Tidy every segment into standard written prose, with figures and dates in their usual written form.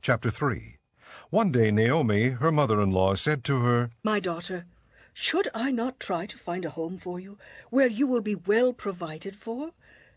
Chapter 3. One day Naomi, her mother-in-law, said to her, "My daughter, should I not try to find a home for you, where you will be well provided for?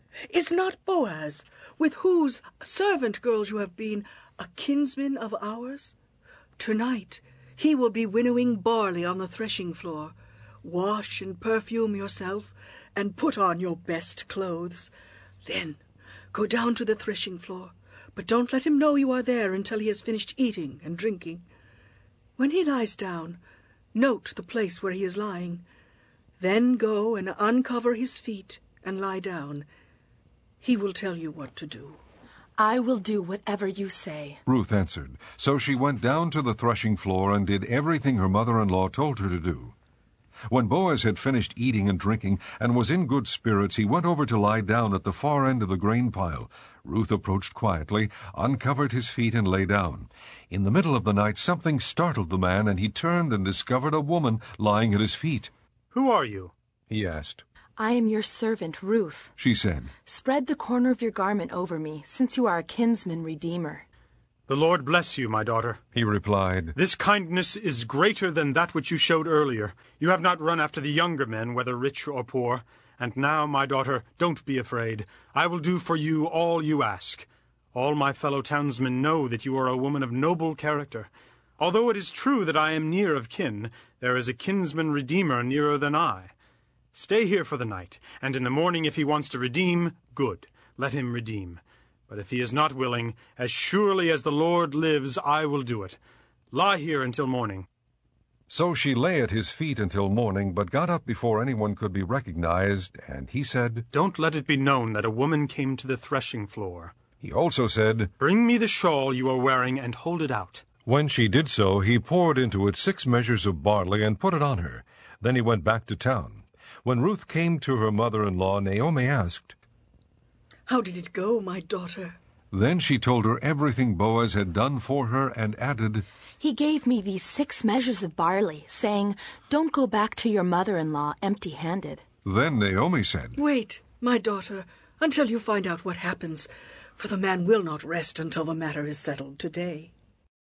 Is not Boaz, with whose servant girls you have been, a kinsman of ours? Tonight he will be winnowing barley on the threshing floor. Wash and perfume yourself, and put on your best clothes. Then go down to the threshing floor, but don't let him know you are there until he has finished eating and drinking. When he lies down, note the place where he is lying. Then go and uncover his feet and lie down. He will tell you what to do." "I will do whatever you say," Ruth answered. So she went down to the threshing floor and did everything her mother-in-law told her to do. When Boaz had finished eating and drinking and was in good spirits, he went over to lie down at the far end of the grain pile. Ruth approached quietly, uncovered his feet, and lay down. In the middle of the night something startled the man, and he turned and discovered a woman lying at his feet. "Who are you?" he asked. "I am your servant, Ruth," she said. "Spread the corner of your garment over me, since you are a kinsman redeemer." "The Lord bless you, my daughter," he replied. "This kindness is greater than that which you showed earlier. You have not run after the younger men, whether rich or poor. And now, my daughter, don't be afraid. I will do for you all you ask. All my fellow townsmen know that you are a woman of noble character. Although it is true that I am near of kin, there is a kinsman redeemer nearer than I. Stay here for the night, and in the morning if he wants to redeem, good, let him redeem. But if he is not willing, as surely as the Lord lives, I will do it. Lie here until morning." So she lay at his feet until morning, but got up before anyone could be recognized, and he said, "Don't let it be known that a woman came to the threshing floor." He also said, "Bring me the shawl you are wearing and hold it out." When she did so, he poured into it 6 measures of barley and put it on her. Then he went back to town. When Ruth came to her mother-in-law, Naomi asked, "How did it go, my daughter?" Then she told her everything Boaz had done for her and added, "He gave me these 6 measures of barley, saying, 'Don't go back to your mother-in-law empty-handed.'" Then Naomi said, "Wait, my daughter, until you find out what happens, for the man will not rest until the matter is settled today."